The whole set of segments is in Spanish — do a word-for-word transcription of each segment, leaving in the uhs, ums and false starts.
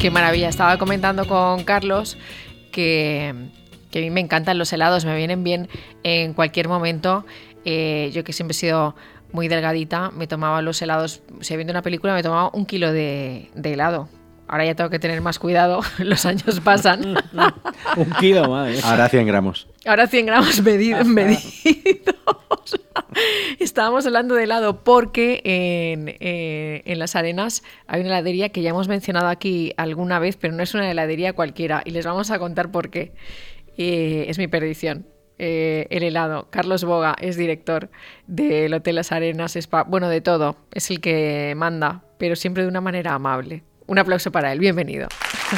Qué maravilla. Estaba comentando con Carlos que, que a mí me encantan los helados, me vienen bien en cualquier momento. Eh, yo que siempre he sido muy delgadita, me tomaba los helados, si viendo una película me tomaba un kilo de, de helado. Ahora ya tengo que tener más cuidado, los años pasan. Un kilo, madre. Ahora cien gramos. Ahora cien gramos medidos. medidos. Estábamos hablando de helado porque en, eh, en Las Arenas hay una heladería que ya hemos mencionado aquí alguna vez, pero no es una heladería cualquiera y les vamos a contar por qué. Eh, es mi perdición. Eh, el helado. Carlos Boga es director del Hotel Las Arenas Spa. Bueno, de todo. Es el que manda, pero siempre de una manera amable. Un aplauso para él. Bienvenido.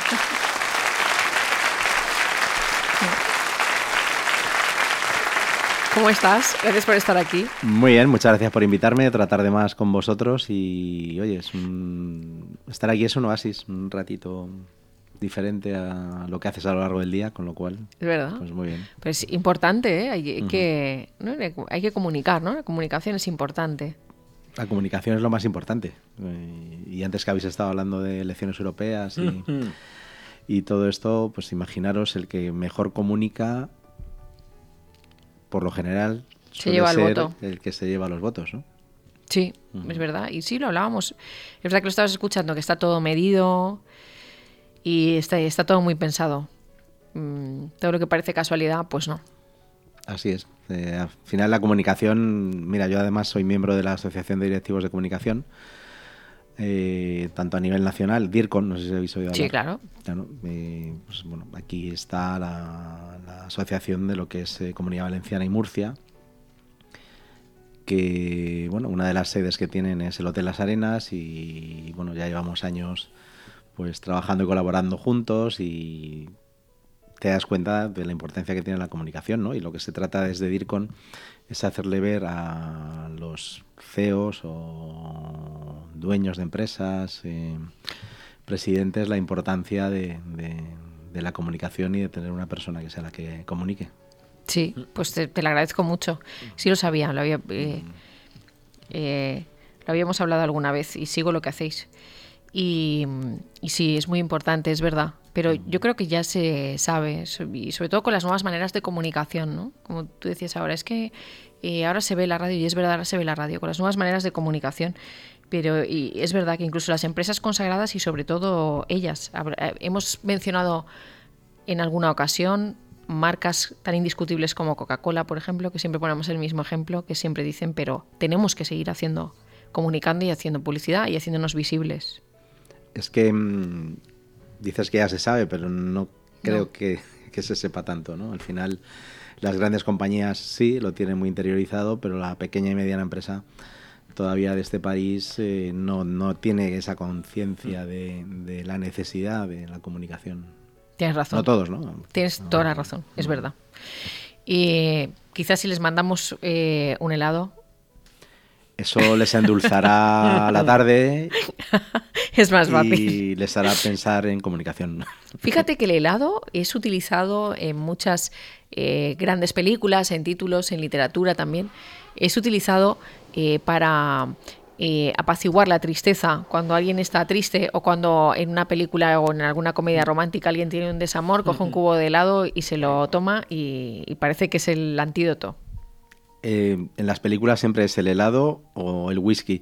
¿Cómo estás? Gracias por estar aquí. Muy bien, muchas gracias por invitarme, tratar de más con vosotros y, oye, es un... estar aquí es un oasis, un ratito diferente a lo que haces a lo largo del día, con lo cual... Es verdad. Pues muy bien. Pues importante, ¿eh? Hay, Uh-huh. que, ¿no? Hay que comunicar, ¿no? La comunicación es importante. La comunicación es lo más importante. Eh, y antes que habéis estado hablando de elecciones europeas y, Uh-huh. y todo esto, pues imaginaros el que mejor comunica, por lo general, se lleva el voto. El que se lleva los votos, ¿no? Sí, uh-huh. Es verdad. Y sí, lo hablábamos. Es verdad que lo estabas escuchando, que está todo medido y está, está todo muy pensado. Mm, todo lo que parece casualidad, pues no. Así es. Eh, al final la comunicación, mira, yo además soy miembro de la Asociación de Directivos de Comunicación, eh, tanto a nivel nacional, DIRCON, no sé si habéis oído hablar. Sí, claro. Claro, eh, pues, bueno, aquí está la, la asociación de lo que es eh, Comunidad Valenciana y Murcia, que, bueno, una de las sedes que tienen es el Hotel Las Arenas y, bueno, ya llevamos años pues trabajando y colaborando juntos y te das cuenta de la importancia que tiene la comunicación, ¿no? Y lo que se trata desde DIRCON es hacerle ver a los C E Os o dueños de empresas, eh, presidentes, la importancia de, de, de la comunicación y de tener una persona que sea la que comunique. Sí, pues te, te lo agradezco mucho. Sí lo sabía, lo había, eh, eh, lo habíamos hablado alguna vez y sigo lo que hacéis. Y, y sí, es muy importante, es verdad. Pero yo creo que ya se sabe, y sobre todo con las nuevas maneras de comunicación, ¿no? Como tú decías ahora, es que eh, ahora se ve la radio, y es verdad, ahora se ve la radio, con las nuevas maneras de comunicación. Pero y es verdad que incluso las empresas consagradas y sobre todo ellas, hemos mencionado en alguna ocasión marcas tan indiscutibles como Coca-Cola, por ejemplo, que siempre ponemos el mismo ejemplo, que siempre dicen, pero tenemos que seguir haciendo, comunicando y haciendo publicidad y haciéndonos visibles. Es que mmm, dices que ya se sabe, pero no creo no. Que, que se sepa tanto, ¿no? Al final, las grandes compañías sí lo tienen muy interiorizado, pero la pequeña y mediana empresa todavía de este país eh, no, no tiene esa conciencia de, de la necesidad de la comunicación. Tienes razón. No todos, ¿no? Tienes no, toda la razón, no. Es verdad. Y quizás si les mandamos eh, un helado... Eso les endulzará la tarde. Es más fácil. Y les hará pensar en comunicación. Fíjate que el helado es utilizado en muchas eh, grandes películas, en títulos, en literatura también. Es utilizado eh, para eh, apaciguar la tristeza. Cuando alguien está triste o cuando en una película o en alguna comedia romántica alguien tiene un desamor, coge un cubo de helado y se lo toma y, y parece que es el antídoto. Eh, en las películas siempre es el helado o el whisky.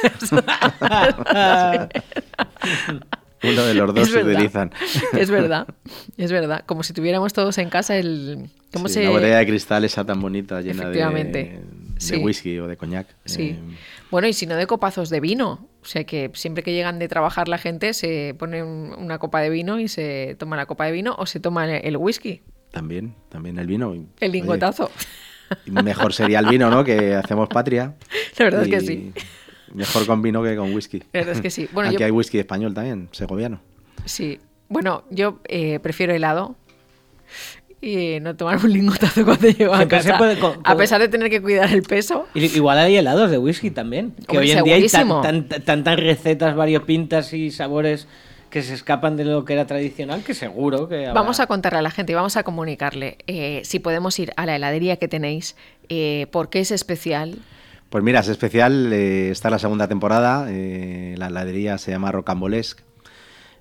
Uno de los dos se utilizan. Es verdad, es verdad. Como si tuviéramos todos en casa el... ¿cómo sí, se... la botella de cristal esa tan bonita, llena de, de sí. whisky o de coñac. Sí. Eh... Bueno, y si no, de copazos de vino. O sea que siempre que llegan de trabajar la gente se pone un, una copa de vino y se toma la copa de vino o se toma el whisky. También, también el vino. El lingotazo. Oye, mejor sería el vino, ¿no? Que hacemos patria. La verdad y es que sí. Mejor con vino que con whisky. La verdad es que sí. Bueno, Aquí yo... hay whisky español también, segoviano. Sí. Bueno, yo eh, prefiero helado y no tomar un lingotazo cuando llego a casa. Puede, con, con... A pesar de tener que cuidar el peso. Igual hay helados de whisky también. Que Hombre, hoy en segurísimo. día hay tantas tan, tan recetas variopintas y sabores que se escapan de lo que era tradicional, que seguro que habrá... Vamos a contarle a la gente y vamos a comunicarle eh, si podemos ir a la heladería que tenéis, eh, por qué es especial. Pues mira, es especial, eh, está la segunda temporada, eh, la heladería se llama Rocambolesque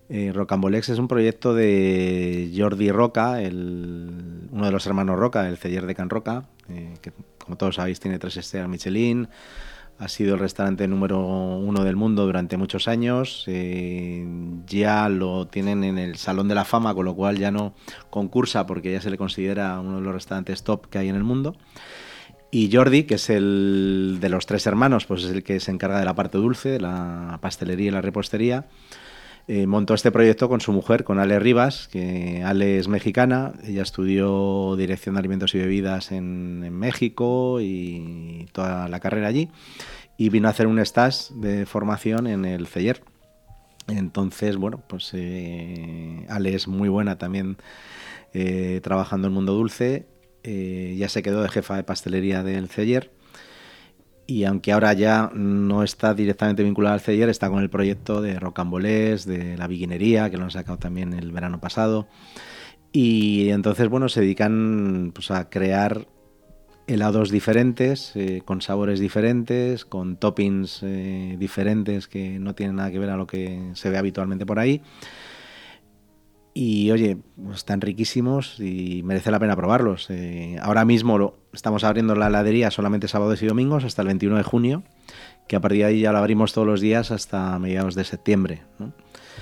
Eh, Rocambolex es un proyecto de Jordi Roca, el, uno de los hermanos Roca, el celler de Can Roca, eh, que como todos sabéis tiene tres estrellas Michelin, ha sido el restaurante número uno del mundo durante muchos años, eh, ya lo tienen en el Salón de la Fama, con lo cual ya no concursa porque ya se le considera uno de los restaurantes top que hay en el mundo. Y Jordi, que es el de los tres hermanos, pues es el que se encarga de la parte dulce, de la pastelería y la repostería. Eh, montó este proyecto con su mujer, con Ale Rivas, que Ale es mexicana, ella estudió Dirección de Alimentos y Bebidas en, en México y toda la carrera allí, y vino a hacer un stage de formación en el Celler. Entonces, bueno, pues eh, Ale es muy buena también eh, trabajando en el mundo dulce, eh, ya se quedó de jefa de pastelería del Celler. Y aunque ahora ya no está directamente vinculado al Celler, está con el proyecto de Rocambolés, de la Biguinería, que lo han sacado también el verano pasado. Y entonces, bueno, se dedican pues, a crear helados diferentes, eh, con sabores diferentes, con toppings eh, diferentes que no tienen nada que ver a lo que se ve habitualmente por ahí. Y oye, pues están riquísimos y merece la pena probarlos. Eh, ahora mismo lo, estamos abriendo la heladería solamente sábados y domingos hasta el veintiuno de junio, que a partir de ahí ya lo abrimos todos los días hasta mediados de septiembre, ¿no?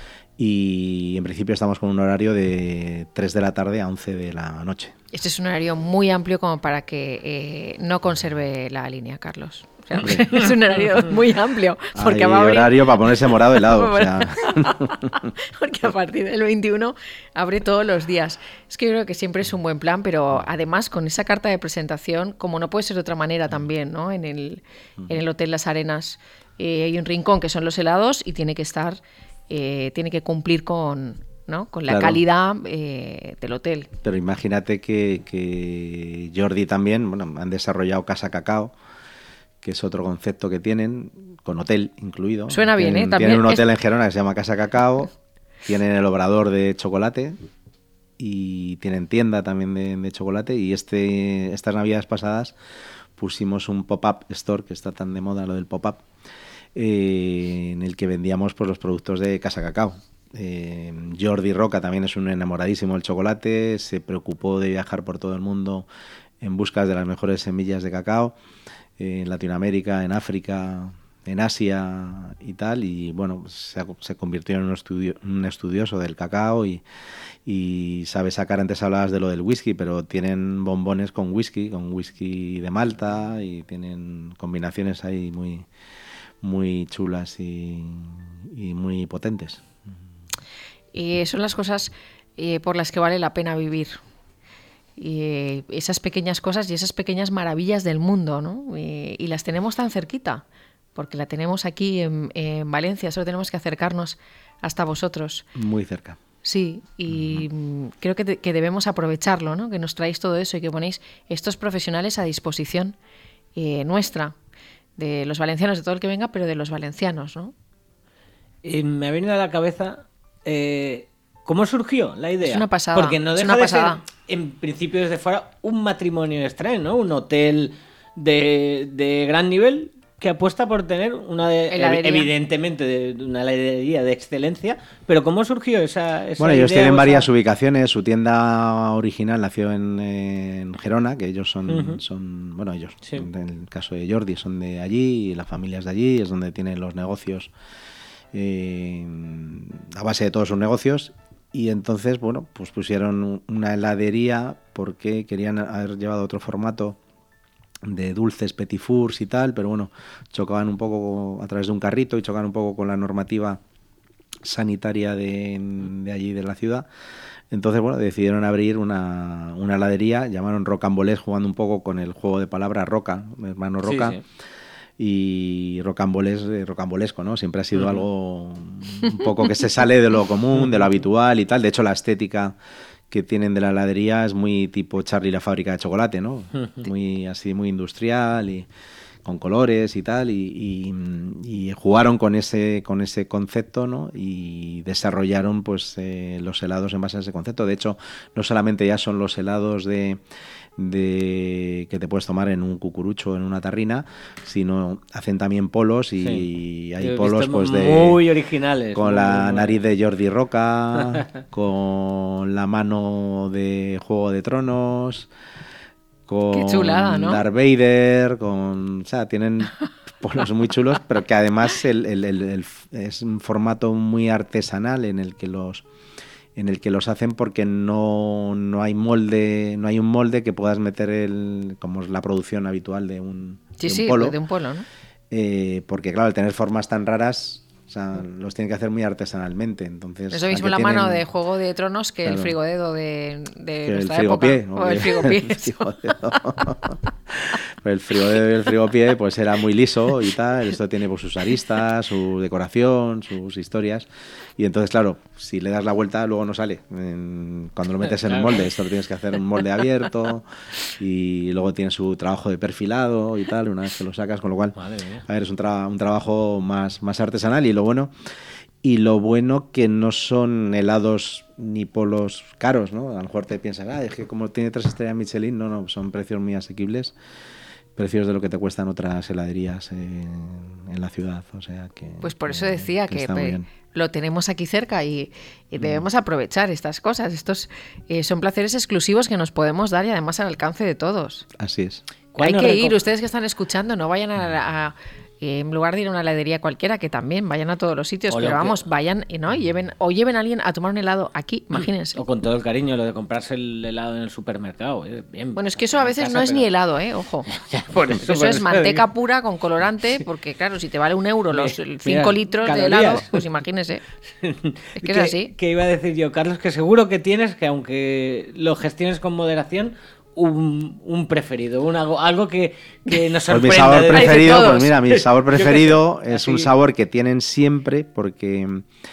Y en principio estamos con un horario de tres de la tarde a once de la noche. Este es un horario muy amplio como para que eh, no conserve la línea, Carlos. O sea, es un horario muy amplio. Porque Hay va a abrir... horario para ponerse morado helado. O sea. Porque a partir del veintiuno abre todos los días. Es que yo creo que siempre es un buen plan, pero además con esa carta de presentación, como no puede ser de otra manera también, ¿no? En el, en el Hotel Las Arenas eh, hay un rincón que son los helados y tiene que estar, eh, tiene que cumplir con, ¿no? con la Claro. calidad eh, del hotel. Pero imagínate que, que Jordi también, bueno, han desarrollado Casa Cacao, que es otro concepto que tienen, con hotel incluido. Suena bien, tienen, ¿eh? También tienen un hotel es... en Gerona que se llama Casa Cacao, tienen el obrador de chocolate y tienen tienda también de, de chocolate. Y este estas navidades pasadas pusimos un pop-up store, que está tan de moda lo del pop-up, eh, en el que vendíamos pues, los productos de Casa Cacao. Eh, Jordi Roca también es un enamoradísimo del chocolate, se preocupó de viajar por todo el mundo en busca de las mejores semillas de cacao, eh, en Latinoamérica, en África, en Asia y tal, y bueno, se, se convirtió en un, estudio, un estudioso del cacao y, y sabe sacar. Antes hablabas de lo del whisky, pero tienen bombones con whisky, con whisky de Malta, y tienen combinaciones ahí muy, muy chulas y, y muy potentes. Y son las cosas eh, por las que vale la pena vivir. Y, eh, esas pequeñas cosas y esas pequeñas maravillas del mundo, ¿no? Eh, y las tenemos tan cerquita, porque la tenemos aquí en, en Valencia, solo tenemos que acercarnos hasta vosotros. Muy cerca. Sí, y uh-huh. creo que, de, que debemos aprovecharlo, ¿no? Que nos traéis todo eso y que ponéis estos profesionales a disposición eh, nuestra, de los valencianos, de todo el que venga, pero de los valencianos, ¿no? Eh, me ha venido a la cabeza... Eh, ¿Cómo surgió la idea? Es una pasada. Porque no es deja una de pasada. ser, en principio desde fuera, un matrimonio extraño, ¿no? Un hotel de, de gran nivel que apuesta por tener una de, evidentemente de una heladería de excelencia. Pero ¿cómo surgió esa, esa Bueno, ellos idea, tienen esa... varias ubicaciones. Su tienda original nació en, en Gerona, que ellos son, uh-huh. son bueno, ellos, sí. en el caso de Jordi, son de allí, y las familias de allí, es donde tienen los negocios, eh, a base de todos sus negocios. Y entonces, bueno, pues pusieron una heladería porque querían haber llevado otro formato de dulces petit fours y tal, pero bueno, chocaban un poco a través de un carrito y chocaban un poco con la normativa sanitaria de, de allí de la ciudad. Entonces, bueno, decidieron abrir una, una heladería, llamaron Rocambolés, jugando un poco con el juego de palabras Roca, hermano Roca. Sí, sí. Y rocamboles, rocambolesco, ¿no? Siempre ha sido uh-huh. algo un poco que se sale de lo común, de lo habitual y tal. De hecho, la estética que tienen de la heladería es muy tipo Charlie la fábrica de chocolate, ¿no? Uh-huh. Muy así, muy industrial y con colores y tal, y, y, y jugaron con ese, con ese concepto, ¿no? Y desarrollaron pues eh, los helados en base a ese concepto. De hecho, no solamente ya son los helados de... de que te puedes tomar en un cucurucho o en una tarrina, sino hacen también polos y sí. hay Yo polos pues de muy originales, con muy, la muy nariz de Jordi Roca, con la mano de Juego de Tronos, con Qué chulada, ¿no? Darth Vader, con, o sea, tienen polos muy chulos, pero que además el, el, el, el, es un formato muy artesanal en el que los en el que los hacen porque no, no hay molde, no hay un molde que puedas meter el, como es la producción habitual de un, sí, de un sí, polo. de un polo, ¿no? Eh, porque claro, al tener formas tan raras, o sea, los tienen que hacer muy artesanalmente. Entonces, eso mismo la tienen, mano de Juego de Tronos que claro, el frigodedo de, de nuestra el época. Frigopié, o el frigopié. El frigodedo. Pero el frigodedo y el frigopié pues era muy liso y tal. Esto tiene pues, sus aristas, su decoración, sus historias. Y entonces, claro, si le das la vuelta, luego no sale. Cuando lo metes en un molde, esto lo tienes que hacer en un molde abierto y luego tiene su trabajo de perfilado y tal, una vez que lo sacas, con lo cual, a ver, es un, tra- un trabajo más, más artesanal y lo bueno, y lo bueno que no son helados ni polos caros, ¿no? A lo mejor te piensas, ah, es que como tiene tres estrellas Michelin, no, no, son precios muy asequibles. Precios de lo que te cuestan otras heladerías en, en la ciudad, o sea que... Pues por eso decía que, que que lo tenemos aquí cerca y, y debemos mm. aprovechar estas cosas. Estos eh, son placeres exclusivos que nos podemos dar y además al alcance de todos. Así es. Hay que ir, ustedes que están escuchando, no vayan a... a Eh, en lugar de ir a una heladería cualquiera, que también vayan a todos los sitios, o pero vamos, que... vayan ¿no? y lleven, o lleven a alguien a tomar un helado aquí, imagínense. O con todo el cariño, lo de comprarse el helado en el supermercado. Eh, bien, bueno, es que eso a veces casa, no es pero... ni helado, ¿eh? Ojo. por eso, eso por es eso manteca digo. pura con colorante, porque claro, si te vale un euro los cinco Mira, litros calorías. de helado, pues imagínese. Es que, que es así. Que iba a decir yo, Carlos, que seguro que tienes, que aunque lo gestiones con moderación, Un, un preferido, un algo, algo que, que nos sorprenda. Pues mi sabor preferido, pues mira, mi sabor preferido es así. un sabor que tienen siempre porque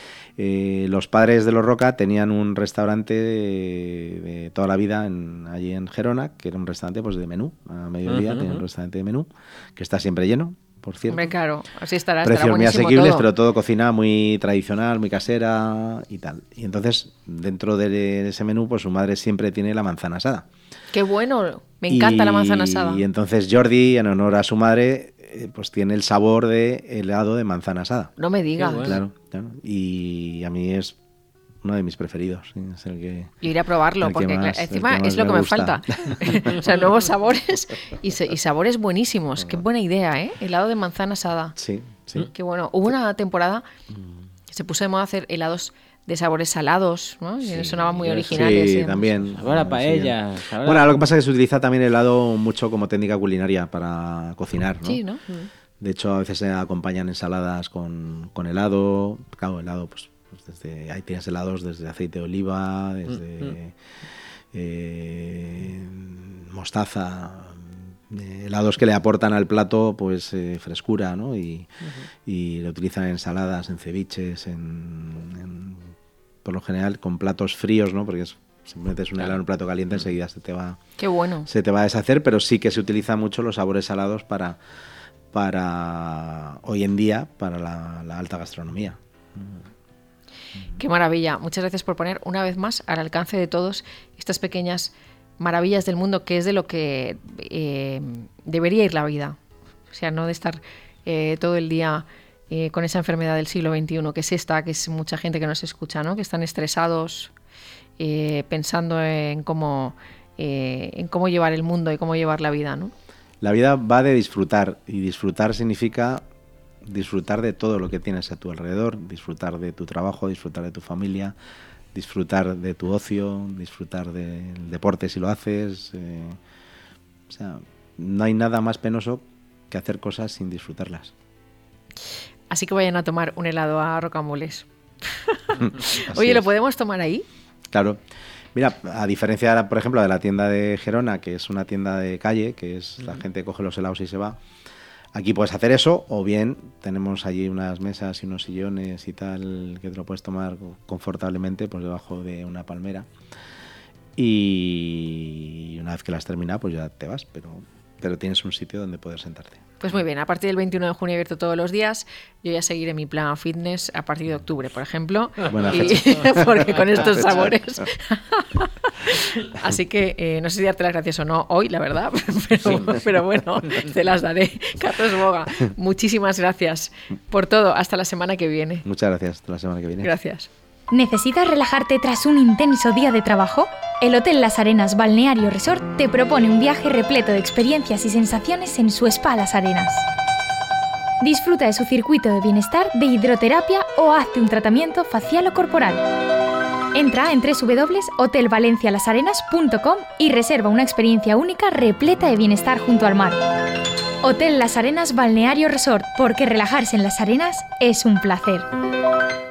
eh, los padres de los Roca tenían un restaurante de, de toda la vida en, allí en Gerona, que era un restaurante pues de menú, a mediodía uh-huh, tenían un restaurante de menú, que está siempre lleno, por cierto. Hombre, claro, así estará. Precios estará muy asequibles, todo. pero todo cocina muy tradicional, muy casera y tal. Y entonces, dentro de ese menú, pues su madre siempre tiene la manzana asada. ¡Qué bueno! Me encanta y, la manzana asada. Y entonces Jordi, en honor a su madre, eh, pues tiene el sabor de helado de manzana asada. No me digas. Bueno. Claro, claro. Y a mí es uno de mis preferidos. ¿Sí? Es el que, Yo iré a probarlo, porque más, encima es lo que me, me falta. O sea, nuevos sabores y, se, y sabores buenísimos. Uh-huh. Qué buena idea, ¿eh? Helado de manzana asada. Sí, sí. Qué bueno. Hubo una temporada que se puso de moda hacer helados de sabores salados, ¿no? Y sí, sonaban muy originales. Sí, ¿eh? también. Sabor a paella. Sí. Bueno, lo que pasa es que se utiliza también el helado mucho como técnica culinaria para cocinar, ¿no? Sí, ¿no? De hecho, a veces se acompañan ensaladas con, con helado. Claro, helado, pues, pues desde ahí tienes helados desde aceite de oliva, desde mm-hmm. eh, mostaza, eh, helados que le aportan al plato pues eh, frescura, ¿no? Y, uh-huh. y lo utilizan en ensaladas, en ceviches, en, en por lo general con platos fríos, ¿no? Porque es, si metes un helado en un plato caliente enseguida se te va Qué bueno. se te va a deshacer, pero sí que se utilizan mucho los sabores salados para para hoy en día para la, la alta gastronomía. Qué maravilla. Muchas gracias por poner una vez más al alcance de todos estas pequeñas maravillas del mundo, que es de lo que eh, debería ir la vida. O sea, no de estar eh, todo el día eh, con esa enfermedad del siglo veintiuno, que es esta, que es mucha gente que nos escucha, ¿no? Que están estresados, eh, pensando en cómo, eh, en cómo llevar el mundo y cómo llevar la vida, ¿no? La vida va de disfrutar, y disfrutar significa disfrutar de todo lo que tienes a tu alrededor, disfrutar de tu trabajo, disfrutar de tu familia, disfrutar de tu ocio, disfrutar del deporte si lo haces. Eh, o sea, no hay nada más penoso que hacer cosas sin disfrutarlas. Así que vayan a tomar un helado a Rocambolés. Oye, ¿lo es. podemos tomar ahí? Claro. Mira, a diferencia, por ejemplo, de la tienda de Gerona, que es una tienda de calle, que es la gente coge los helados y se va, aquí puedes hacer eso, o bien tenemos allí unas mesas y unos sillones y tal, que te lo puedes tomar confortablemente pues debajo de una palmera. Y una vez que las terminas, pues ya te vas, pero pero tienes un sitio donde poder sentarte. Pues muy bien, a partir del veintiuno de junio abierto todos los días, yo ya seguiré mi plan fitness a partir de octubre, por ejemplo, Buena y, porque con estos sabores. Así que eh, no sé si darte las gracias o no hoy, la verdad, pero, sí. pero bueno, te las daré. Carlos Boga, muchísimas gracias por todo. Hasta la semana que viene. Muchas gracias, hasta la semana que viene. Gracias. ¿Necesitas relajarte tras un intenso día de trabajo? El Hotel Las Arenas Balneario Resort te propone un viaje repleto de experiencias y sensaciones en su spa Las Arenas. Disfruta de su circuito de bienestar de hidroterapia o hazte un tratamiento facial o corporal. Entra en doble u doble u doble u punto hotel valencia las arenas punto com y reserva una experiencia única repleta de bienestar junto al mar. Hotel Las Arenas Balneario Resort, porque relajarse en las arenas es un placer.